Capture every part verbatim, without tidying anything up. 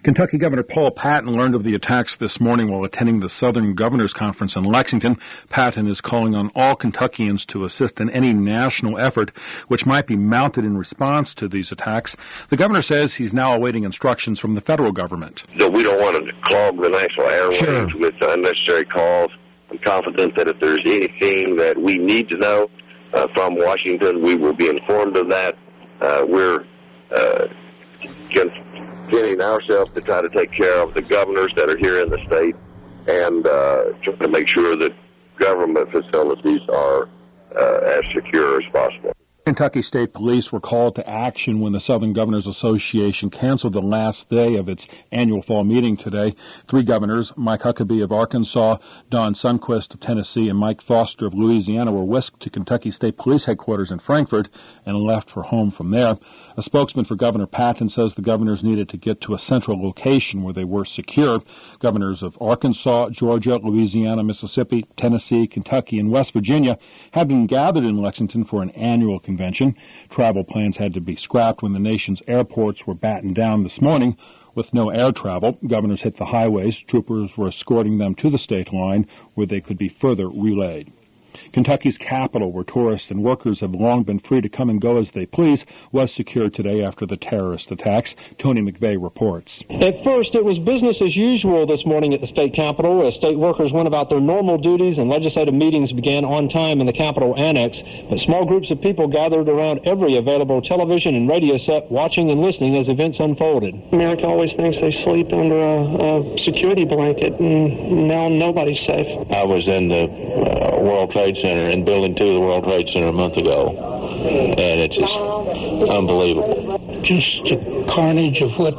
Kentucky Governor Paul Patton learned of the attacks this morning while attending the Southern Governors Conference in Lexington. Patton is calling on all Kentuckians to assist in any national effort which might be mounted in response to these attacks. The governor says he's now awaiting instructions from the federal government. So we don't want to clog the national airwaves sure. with unnecessary calls. I'm confident that if there's anything that we need to know uh, from Washington, we will be informed of that. Uh, we're uh, getting ourselves to try to take care of the governors that are here in the state and uh, trying to make sure that government facilities are uh, as secure as possible. Kentucky State Police were called to action when the Southern Governors Association canceled the last day of its annual fall meeting today. Three governors, Mike Huckabee of Arkansas, Don Sundquist of Tennessee, and Mike Foster of Louisiana, were whisked to Kentucky State Police headquarters in Frankfort and left for home from there. A spokesman for Governor Patton says the governors needed to get to a central location where they were secure. Governors of Arkansas, Georgia, Louisiana, Mississippi, Tennessee, Kentucky, and West Virginia have been gathered in Lexington for an annual convention. Travel plans had to be scrapped when the nation's airports were battened down this morning. With no air travel, governors hit the highways. Troopers were escorting them to the state line where they could be further relayed. Kentucky's capital, where tourists and workers have long been free to come and go as they please, was secured today after the terrorist attacks. Tony McVeigh reports. At first, it was business as usual this morning at the state capitol as state workers went about their normal duties and legislative meetings began on time in the Capitol Annex. But small groups of people gathered around every available television and radio set, watching and listening as events unfolded. America always thinks they sleep under a, a security blanket, and now nobody's safe. I was in the uh, World Trade Center, in Building two of the World Trade Center a month ago, and it's just unbelievable. Just the carnage of what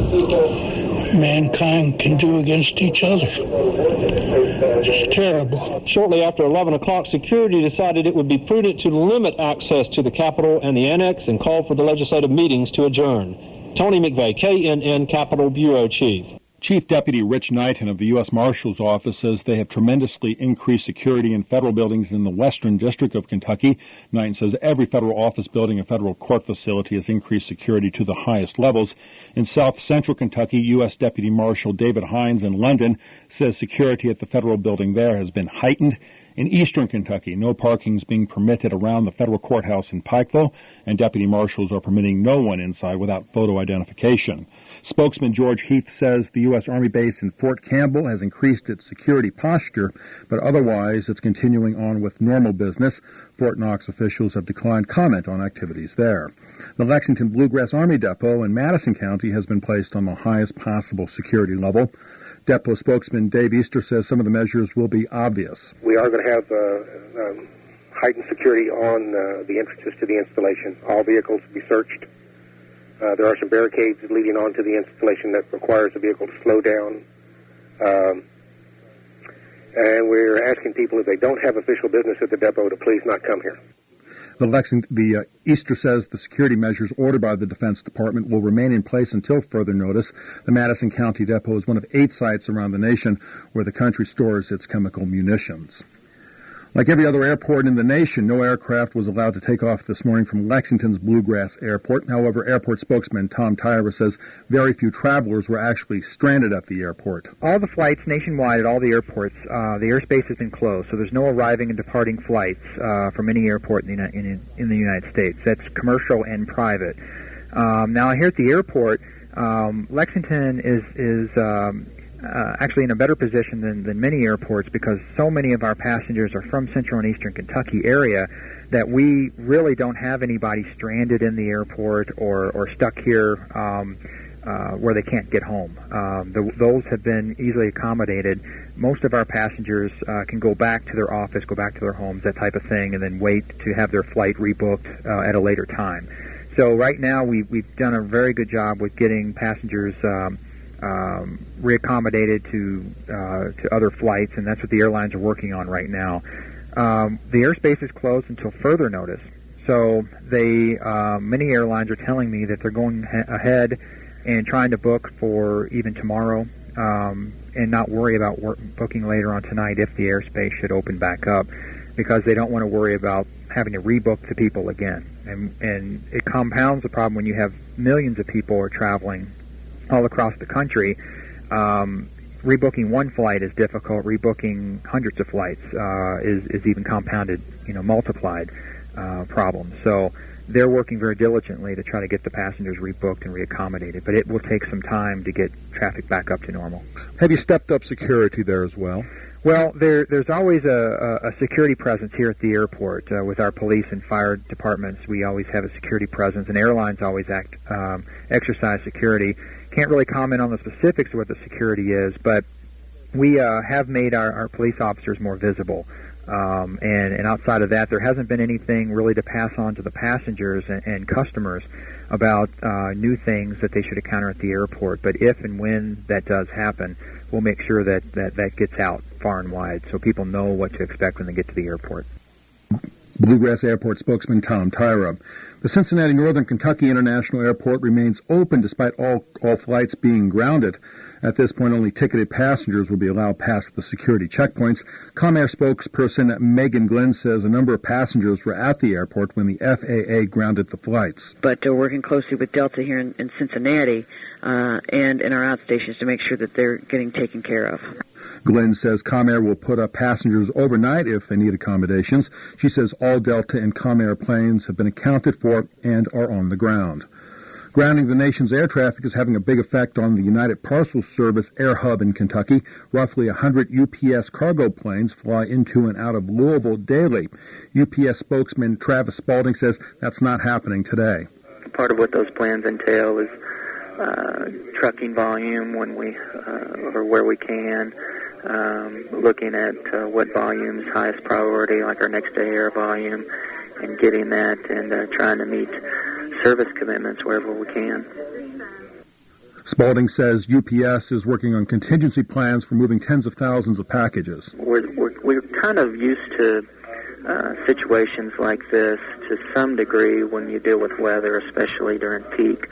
mankind can do against each other. Just terrible. Shortly after eleven o'clock, security decided it would be prudent to limit access to the Capitol and the Annex and called for the legislative meetings to adjourn. Tony McVeigh, K N N Capitol Bureau Chief. Chief Deputy Rich Knighton of the U S Marshal's Office says they have tremendously increased security in federal buildings in the Western District of Kentucky. Knighton says every federal office building and federal court facility has increased security to the highest levels. In South Central Kentucky, U S Deputy Marshal David Hines in London says security at the federal building there has been heightened. In Eastern Kentucky, no parking is being permitted around the federal courthouse in Pikeville, and deputy marshals are permitting no one inside without photo identification. Spokesman George Heath says the U S Army base in Fort Campbell has increased its security posture, but otherwise it's continuing on with normal business. Fort Knox officials have declined comment on activities there. The Lexington Bluegrass Army Depot in Madison County has been placed on the highest possible security level. Depot spokesman Dave Easter says some of the measures will be obvious. We are going to have uh, um, heightened security on uh, the entrances to the installation. All vehicles will be searched. Uh, there are some barricades leading on to the installation that requires the vehicle to slow down. Um, and we're asking people, if they don't have official business at the depot, to please not come here. The, Lexington, the uh, Easter says the security measures ordered by the Defense Department will remain in place until further notice. The Madison County Depot is one of eight sites around the nation where the country stores its chemical munitions. Like every other airport in the nation, no aircraft was allowed to take off this morning from Lexington's Bluegrass Airport. However, airport spokesman Tom Tyra says very few travelers were actually stranded at the airport. All the flights nationwide at all the airports, uh, the airspace has been closed, so there's no arriving and departing flights uh, from any airport in the, in, in the United States. That's commercial and private. Um, now, here at the airport, um, Lexington is is um, Uh, actually in a better position than, than many airports because so many of our passengers are from central and eastern Kentucky area that we really don't have anybody stranded in the airport or, or stuck here um, uh, where they can't get home. Um, the, those have been easily accommodated. Most of our passengers uh, can go back to their office, go back to their homes, that type of thing, and then wait to have their flight rebooked uh, at a later time. So right now we, we've done a very good job with getting passengers um, Um, reaccommodated to uh, to other flights, and that's what the airlines are working on right now. Um, the airspace is closed until further notice. So they uh, many airlines are telling me that they're going ha- ahead and trying to book for even tomorrow um, and not worry about work- booking later on tonight if the airspace should open back up, because they don't want to worry about having to rebook the people again. And, and it compounds the problem when you have millions of people are traveling all across the country. Um, rebooking one flight is difficult. Rebooking hundreds of flights uh, is, is even compounded, you know, multiplied uh, problem. So they're working very diligently to try to get the passengers rebooked and reaccommodated, but it will take some time to get traffic back up to normal. Have you stepped up security there as well? Well, there, there's always a, a, a security presence here at the airport. Uh, with our police and fire departments, we always have a security presence, and airlines always act um, exercise security. Can't really comment on the specifics of what the security is, but we uh, have made our, our police officers more visible. Um, and, and outside of that, there hasn't been anything really to pass on to the passengers and, and customers about uh, new things that they should encounter at the airport. But if and when that does happen, we'll make sure that, that that gets out far and wide so people know what to expect when they get to the airport. Bluegrass Airport spokesman Tom Tyra. The Cincinnati Northern Kentucky International Airport remains open despite all, all flights being grounded. At this point, only ticketed passengers will be allowed past the security checkpoints. Comair spokesperson Megan Glenn says a number of passengers were at the airport when the F A A grounded the flights. But uh, working closely with Delta here in, in Cincinnati uh, and in our outstations to make sure that they're getting taken care of. Glenn says Comair will put up passengers overnight if they need accommodations. She says all Delta and Comair planes have been accounted for and are on the ground. Grounding the nation's air traffic is having a big effect on the United Parcel Service air hub in Kentucky. Roughly one hundred U P S cargo planes fly into and out of Louisville daily. U P S spokesman Travis Spalding says that's not happening today. Part of what those plans entail is uh, trucking volume when we uh, or where we can, um, looking at uh, what volume's highest priority, like our next day air volume, and getting that and uh, trying to meet service commitments wherever we can. Spalding says U P S is working on contingency plans for moving tens of thousands of packages. We're, we're, we're kind of used to uh, situations like this to some degree when you deal with weather, especially during peak.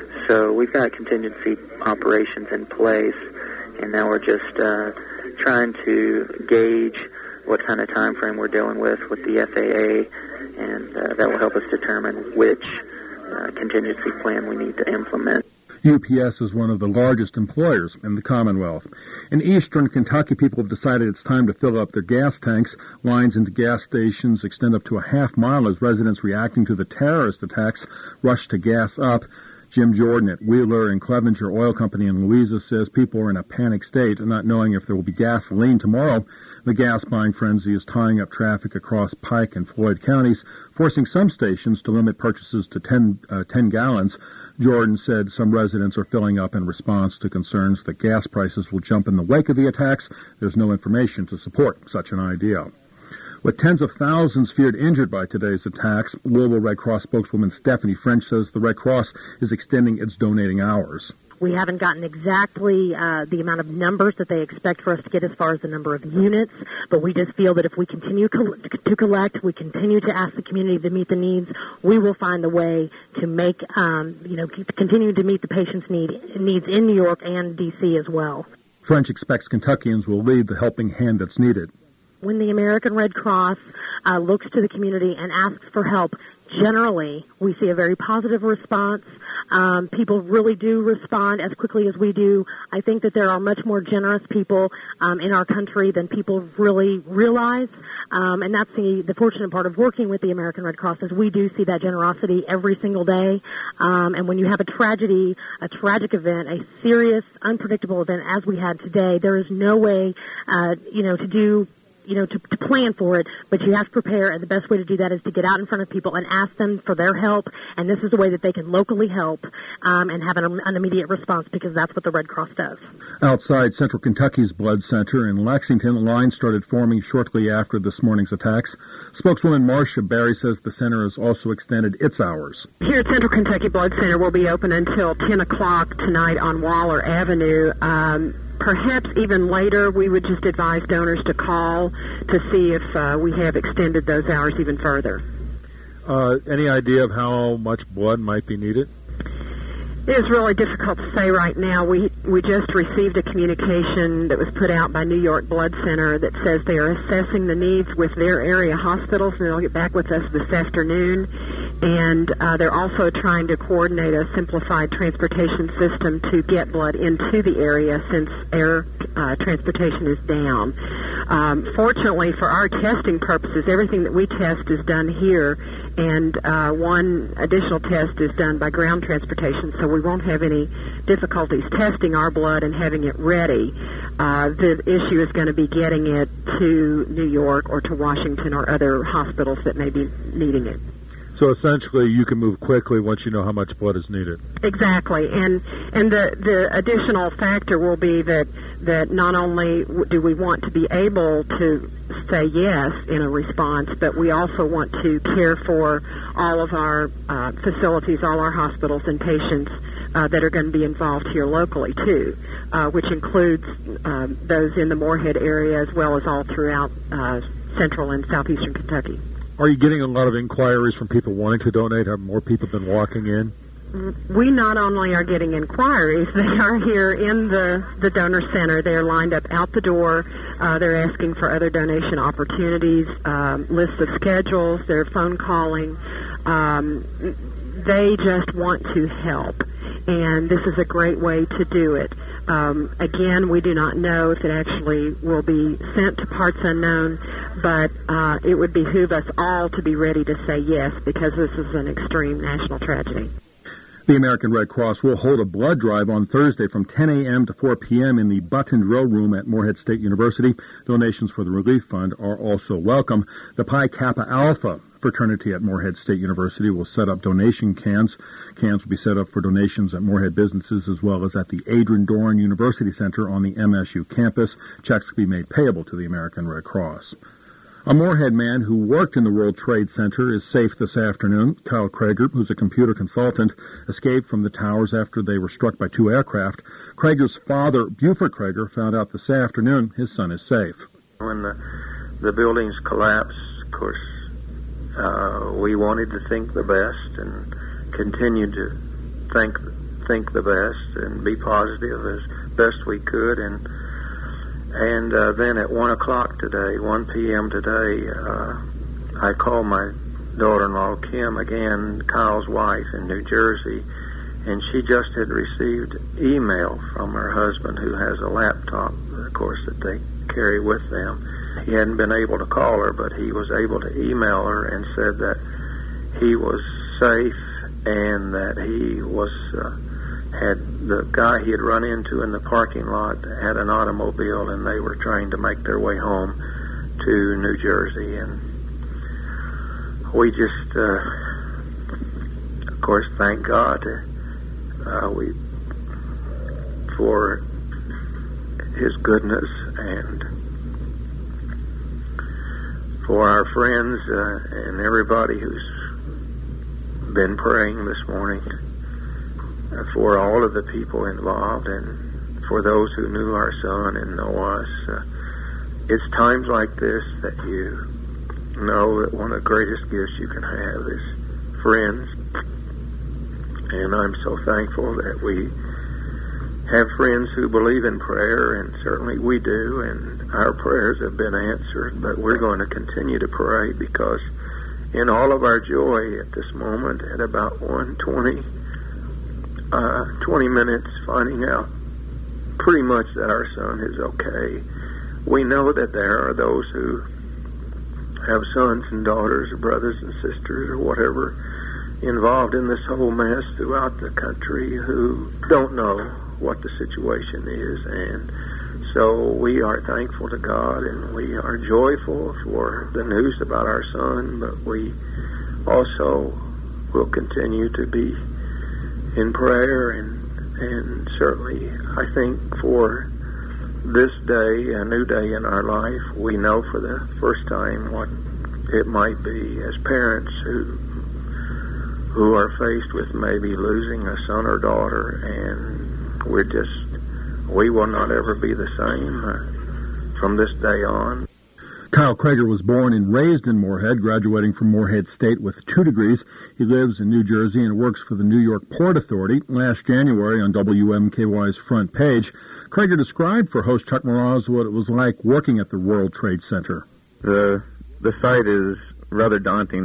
So we've got contingency operations in place, and now we're just uh, trying to gauge what kind of time frame we're dealing with with the F A A, and uh, that will help us determine which Uh, contingency plan we need to implement. U P S is one of the largest employers in the Commonwealth. In eastern Kentucky, people have decided it's time to fill up their gas tanks. Lines into gas stations extend up to a half mile as residents reacting to the terrorist attacks rush to gas up. Jim Jordan at Wheeler and Clevenger Oil Company in Louisa says people are in a panic state, not knowing if there will be gasoline tomorrow. The gas buying frenzy is tying up traffic across Pike and Floyd counties, forcing some stations to limit purchases to ten, uh, ten gallons. Jordan said some residents are filling up in response to concerns that gas prices will jump in the wake of the attacks. There's no information to support such an idea. With tens of thousands feared injured by today's attacks, Louisville Red Cross spokeswoman Stephanie French says the Red Cross is extending its donating hours. We haven't gotten exactly uh, the amount of numbers that they expect for us to get as far as the number of units, but we just feel that if we continue co- to collect, we continue to ask the community to meet the needs, we will find the way to make, um, you know, continue to meet the patients' need, needs in New York and D C as well. French expects Kentuckians will lead the helping hand that's needed. When the American Red Cross uh, looks to the community and asks for help, generally we see a very positive response. Um, people really do respond as quickly as we do. I think that there are much more generous people um, in our country than people really realize, um, and that's the, the fortunate part of working with the American Red Cross is we do see that generosity every single day. Um, and when you have a tragedy, a tragic event, a serious, unpredictable event as we had today, there is no way, uh, you know, to do. you know, to, to plan for it, but you have to prepare, and the best way to do that is to get out in front of people and ask them for their help, and this is the way that they can locally help um, and have an, an immediate response, because that's what the Red Cross does. Outside Central Kentucky's Blood Center in Lexington, lines started forming shortly after this morning's attacks. Spokeswoman Marcia Berry says the center has also extended its hours. Here at Central Kentucky Blood Center, we'll be open until ten o'clock tonight on Waller Avenue. Um, Perhaps even later, we would just advise donors to call to see if uh, we have extended those hours even further. Uh, any idea of how much blood might be needed? It is really difficult to say right now. We we just received a communication that was put out by New York Blood Center that says they are assessing the needs with their area hospitals, and they'll get back with us this afternoon. and uh, they're also trying to coordinate a simplified transportation system to get blood into the area since air uh, transportation is down. Um, fortunately, for our testing purposes, everything that we test is done here, and uh, one additional test is done by ground transportation, so we won't have any difficulties testing our blood and having it ready. Uh, the issue is going to be getting it to New York or to Washington or other hospitals that may be needing it. So essentially, you can move quickly once you know how much blood is needed. Exactly, and and the the additional factor will be that that not only do we want to be able to say yes in a response, but we also want to care for all of our uh, facilities, all our hospitals and patients uh, that are going to be involved here locally too, uh, which includes um, those in the Moorhead area as well as all throughout uh, central and southeastern Kentucky. Are you getting a lot of inquiries from people wanting to donate? Have more people been walking in? We not only are getting inquiries, they are here in the, the donor center. They're lined up out the door. Uh, they're asking for other donation opportunities, um, lists of schedules. They're phone calling. Um, they just want to help, and this is a great way to do it. Um, again, we do not know if it actually will be sent to parts unknown, but uh, it would behoove us all to be ready to say yes, because this is an extreme national tragedy. The American Red Cross will hold a blood drive on Thursday from ten a.m. to four p.m. in the Button Drill Room at Moorhead State University. Donations for the Relief Fund are also welcome. The Pi Kappa Alpha fraternity at Moorhead State University will set up donation cans. Cans will be set up for donations at Moorhead businesses as well as at the Adrian Doran University Center on the M S U campus. Checks can be made payable to the American Red Cross. A Moorhead man who worked in the World Trade Center is safe this afternoon. Kyle Krager, who's a computer consultant, escaped from the towers after they were struck by two aircraft. Krager's father, Buford Krager, found out this afternoon his son is safe. When the, the buildings collapsed, of course, uh, we wanted to think the best and continued to think think the best and be positive as best we could. And And uh, then at one o'clock today, one p.m. today, uh, I called my daughter-in-law, Kim, again, Kyle's wife in New Jersey, and she just had received email from her husband, who has a laptop, of course, that they carry with them. He hadn't been able to call her, but he was able to email her and said that he was safe and that he was... Uh, had the guy he had run into in the parking lot had an automobile, and they were trying to make their way home to New Jersey. And we just, uh, of course, thank God uh, we for His goodness and for our friends uh, and everybody who's been praying this morning. Uh, for all of the people involved and for those who knew our son and know us. Uh, it's times like this that you know that one of the greatest gifts you can have is friends. And I'm so thankful that we have friends who believe in prayer, and certainly we do, and our prayers have been answered, but we're going to continue to pray, because in all of our joy at this moment, at about one twenty, Uh, twenty minutes finding out pretty much that our son is okay. We know that there are those who have sons and daughters or brothers and sisters or whatever involved in this whole mess throughout the country who don't know what the situation is. And so we are thankful to God, and we are joyful for the news about our son, but we also will continue to be in prayer, and and certainly I think for this day, a new day in our life, we know for the first time what it might be as parents who who are faced with maybe losing a son or daughter, and we're just we will not ever be the same uh, from this day on. Kyle Krager was born and raised in Moorhead, graduating from Moorhead State with two degrees. He lives in New Jersey and works for the New York Port Authority. Last January on W M K Y's front page, Krager described for host Chuck Moroz what it was like working at the World Trade Center. The the sight is rather daunting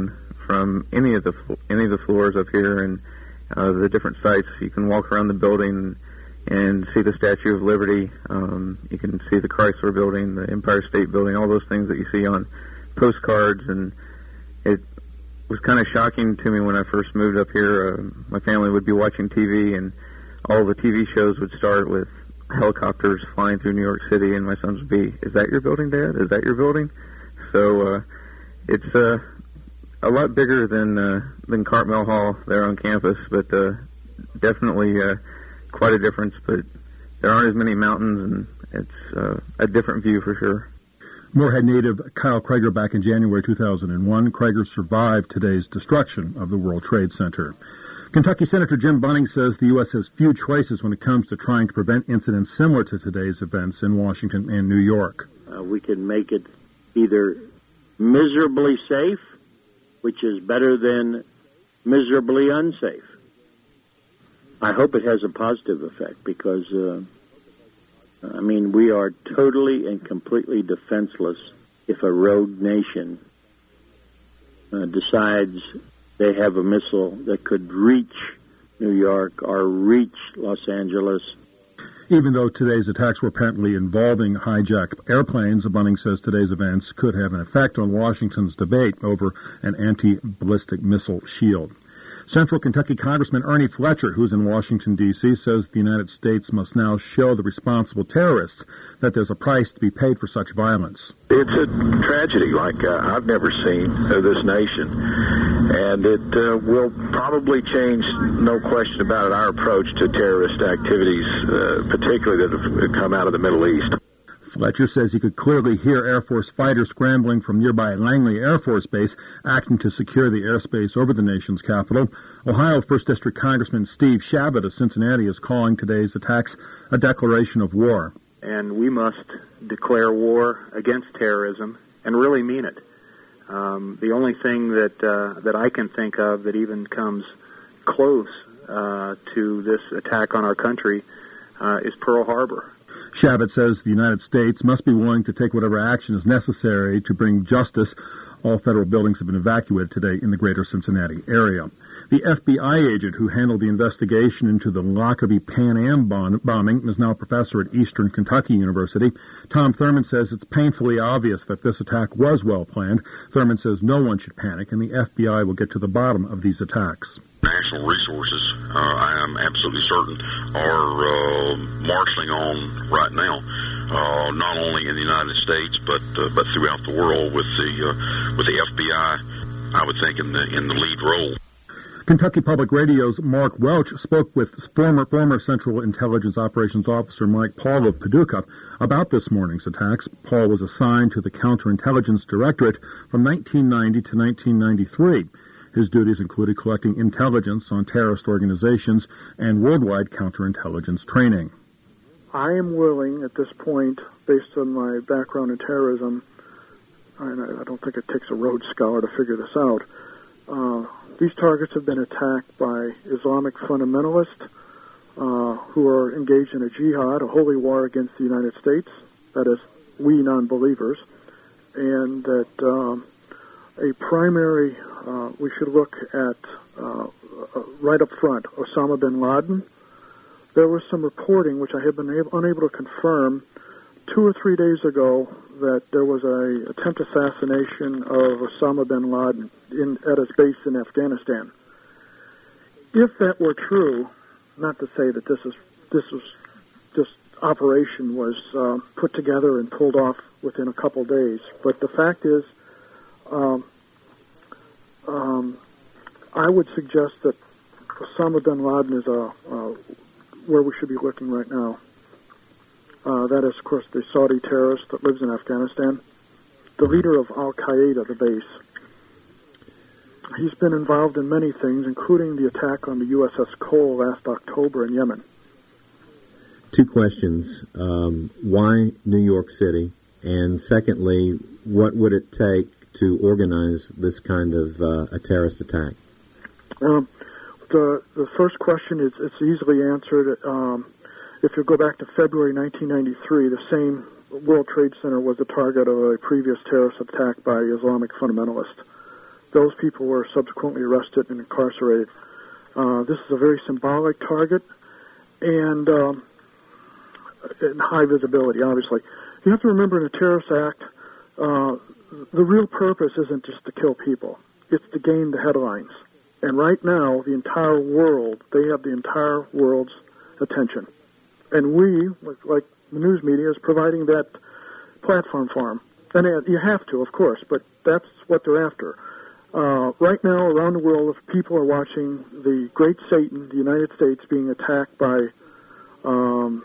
from any of the any of the floors up here and uh, the different sites. You can walk around the building and see the Statue of Liberty. Um, you can see the Chrysler Building, the Empire State Building, all those things that you see on postcards. And it was kind of shocking to me when I first moved up here. Uh, my family would be watching T V, and all the T V shows would start with helicopters flying through New York City, and my sons would be, "Is that your building, Dad? Is that your building?" So uh, it's uh, a lot bigger than uh, than Cartmel Hall there on campus, but uh, definitely uh, quite a difference. But there aren't as many mountains, and it's uh, a different view for sure. Moorhead native Kyle Krager back in January two thousand one. Krager survived today's destruction of the World Trade Center. Kentucky Senator Jim Bunning says the U S has few choices when it comes to trying to prevent incidents similar to today's events in Washington and New York. Uh, we can make it either miserably safe, which is better than miserably unsafe. I hope it has a positive effect because, uh, I mean, we are totally and completely defenseless if a rogue nation uh, decides they have a missile that could reach New York or reach Los Angeles. Even though today's attacks were apparently involving hijacked airplanes, Bunning says today's events could have an effect on Washington's debate over an anti-ballistic missile shield. Central Kentucky Congressman Ernie Fletcher, who's in Washington, D C, says the United States must now show the responsible terrorists that there's a price to be paid for such violence. It's a tragedy like uh, I've never seen of this nation, and it uh, will probably change, no question about it, our approach to terrorist activities, uh, particularly that have come out of the Middle East. Fletcher says he could clearly hear Air Force fighters scrambling from nearby Langley Air Force Base, acting to secure the airspace over the nation's capital. Ohio First District Congressman Steve Chabot of Cincinnati is calling today's attacks a declaration of war. And we must declare war against terrorism and really mean it. Um, the only thing that uh, that I can think of that even comes close uh, to this attack on our country uh, is Pearl Harbor. Chabot says the United States must be willing to take whatever action is necessary to bring justice. All federal buildings have been evacuated today in the greater Cincinnati area. The F B I agent who handled the investigation into the Lockerbie Pan Am bombing is now a professor at Eastern Kentucky University. Tom Thurman says it's painfully obvious that this attack was well planned. Thurman says no one should panic, and the F B I will get to the bottom of these attacks. National resources, uh, I am absolutely certain, are uh, marshaling on right now, uh, not only in the United States but uh, but throughout the world with the uh, with the F B I, I would think, in the in the lead role. Kentucky Public Radio's Mark Welch spoke with former former Central Intelligence Operations Officer Mike Paul of Paducah about this morning's attacks. Paul was assigned to the Counterintelligence Directorate from nineteen ninety to nineteen ninety-three. His duties included collecting intelligence on terrorist organizations and worldwide counterintelligence training. I am willing at this point, based on my background in terrorism, and I don't think it takes a Rhodes Scholar to figure this out, uh, these targets have been attacked by Islamic fundamentalists uh, who are engaged in a jihad, a holy war against the United States, that is, we non-believers, and that um, a primary, uh, we should look at uh, uh, right up front, Osama bin Laden. There was some reporting, which I have been able, unable to confirm, two or three days ago, that there was a attempt assassination of Osama bin Laden in, at his base in Afghanistan. If that were true, not to say that this is this was this operation was uh, put together and pulled off within a couple days, but the fact is, um, um, I would suggest that Osama bin Laden is a uh, where we should be looking right now. Uh, that is, of course, the Saudi terrorist that lives in Afghanistan, the leader of Al-Qaeda, the base. He's been involved in many things, including the attack on the U S S Cole last October in Yemen. Two questions. Um, why New York City? And secondly, what would it take to organize this kind of uh, a terrorist attack? Um, the, the first question is it's easily answered. Um, If you go back to February nineteen ninety-three, the same World Trade Center was the target of a previous terrorist attack by Islamic fundamentalists. those people were subsequently arrested and incarcerated. Uh, this is a very symbolic target and, um, and high visibility, obviously. You have to remember in the Terrorist Act, uh, the real purpose isn't just to kill people. It's to gain the headlines. And right now, the entire world, they have the entire world's attention. And we, like the news media, is providing that platform for them. And you have to, of course, but that's what they're after. Uh, right now, around the world, if people are watching the great Satan, the United States, being attacked by um,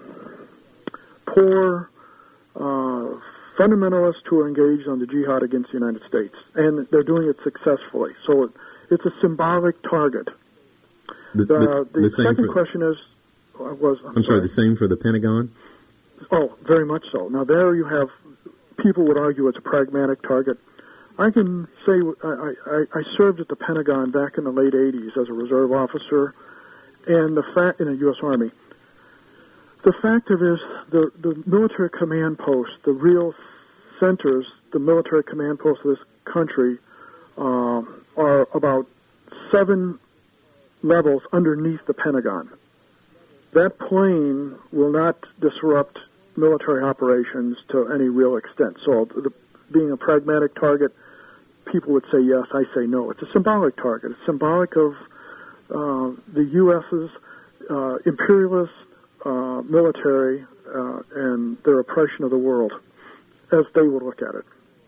poor uh, fundamentalists who are engaged on the jihad against the United States. And they're doing it successfully. So it, it's a symbolic target. The, the, uh, the, the second for, question is... Uh, was I'm, I'm sorry, sorry, the same for the Pentagon? Oh, very much so. Now, there you have... People would argue it's a pragmatic target. I can say I, I, I served at the Pentagon back in the late eighties as a reserve officer, and the fact in the U S Army. The fact of it is, the the military command posts, the real centers, the military command posts of this country, uh, are about seven levels underneath the Pentagon. That plane will not disrupt military operations to any real extent. So, the, being a pragmatic target, people would say yes, I say no. It's a symbolic target. It's symbolic of uh, the U S's uh, imperialist uh, military uh, and their oppression of the world, as they would look at it.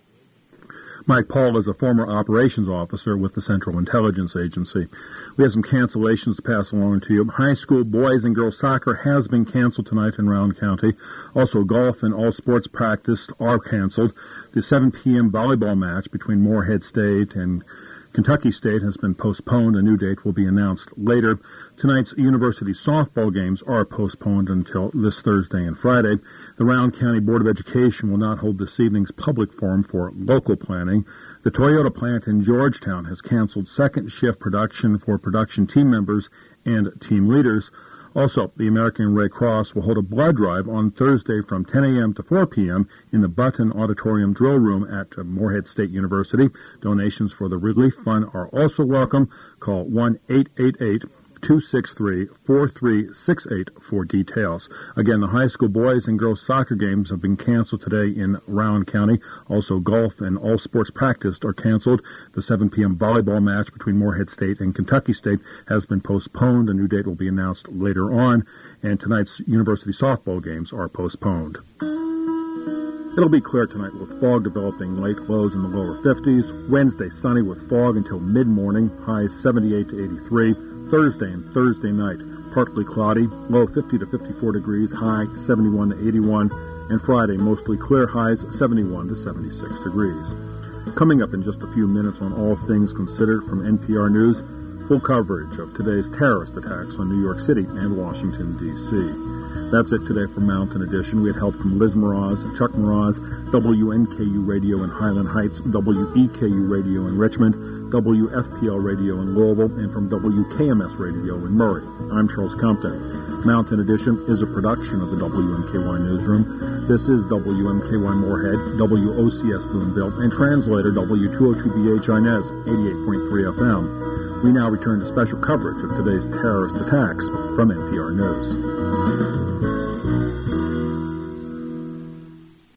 Mike Paul is a former operations officer with the Central Intelligence Agency. We have some cancellations to pass along to you. High school boys and girls soccer has been canceled tonight in Rowan County. Also, golf and all sports practice are canceled. The seven p.m. volleyball match between Morehead State and Kentucky State has been postponed. A new date will be announced later. Tonight's university softball games are postponed until this Thursday and Friday. The Rowan County Board of Education will not hold this evening's public forum for local planning. The Toyota plant in Georgetown has canceled second shift production for production team members and team leaders. Also, the American Red Cross will hold a blood drive on Thursday from ten a.m. to four p.m. in the Button Auditorium Drill Room at Morehead State University. Donations for the Relief Fund are also welcome. Call one eight eight eight, two six three, four three six eight for details. Again, the high school boys and girls soccer games have been canceled today in Rowan County. Also, golf and all sports practice are canceled. The seven p.m. volleyball match between Morehead State and Kentucky State has been postponed. A new date will be announced later on. And tonight's university softball games are postponed. It'll be clear tonight with fog developing, late lows in the lower fifties. Wednesday, sunny with fog until mid-morning, highs seventy-eight to eighty-three. Thursday and Thursday night, partly cloudy, low fifty to fifty-four degrees, high seventy-one to eighty-one. And Friday, mostly clear, highs seventy-one to seventy-six degrees. Coming up in just a few minutes on All Things Considered from N P R News, full coverage of today's terrorist attacks on New York City and Washington, D C That's it today for Mountain Edition. We had help from Liz Mraz, Chuck Mraz, W N K U Radio in Highland Heights, W E K U Radio in Richmond, W F P L Radio in Louisville, and from W K M S Radio in Murray. I'm Charles Compton. Mountain Edition is a production of the W M K Y Newsroom. This is W M K Y Moorhead, W O C S Boonville, and translator W two oh two B H Inez, eighty-eight point three F M. We now return to special coverage of today's terrorist attacks from N P R News.